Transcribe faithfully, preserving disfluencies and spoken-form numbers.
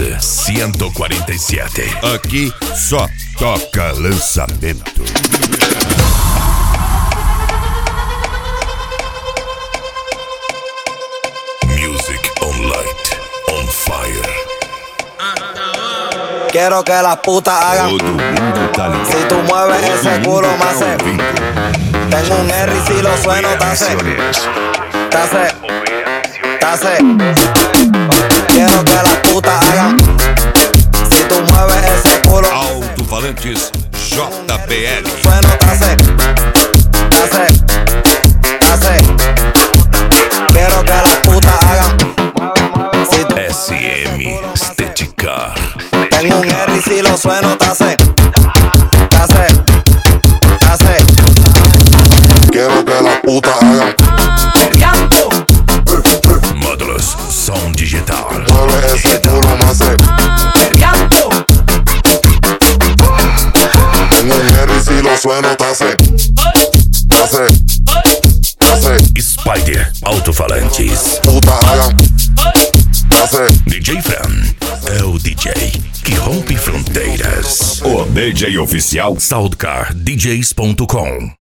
cento e quarenta e sete. Aqui só toca lançamento. Music on light, on fire. Quiero que las putas hagan. Todo mundo tá ligado. Si tú mueves Todo ese mundo culo, tá más se. ouvindo. Tengo un R y si lo sueno, tase. Tase. Tase. Quiero que las putas hagan. Si tú mueves ese culo. Alto-falantes J B L. Sueno, tase. Tase. Tase. Quiero que las putas hagan. Si tú S M Estética. tengo un R y si lo sueno, tase. Tase. Tase. Quiero que las putas hagan. Módulos som digital. Mueve ese culo, más se. Tengo un R y si lo sueno, tase. Tase. Tase. Spider Alto-falantes. Putas hagan. Tase. D J Fran é o D J que rompe fronteiras. O D J oficial soundcar d js ponto com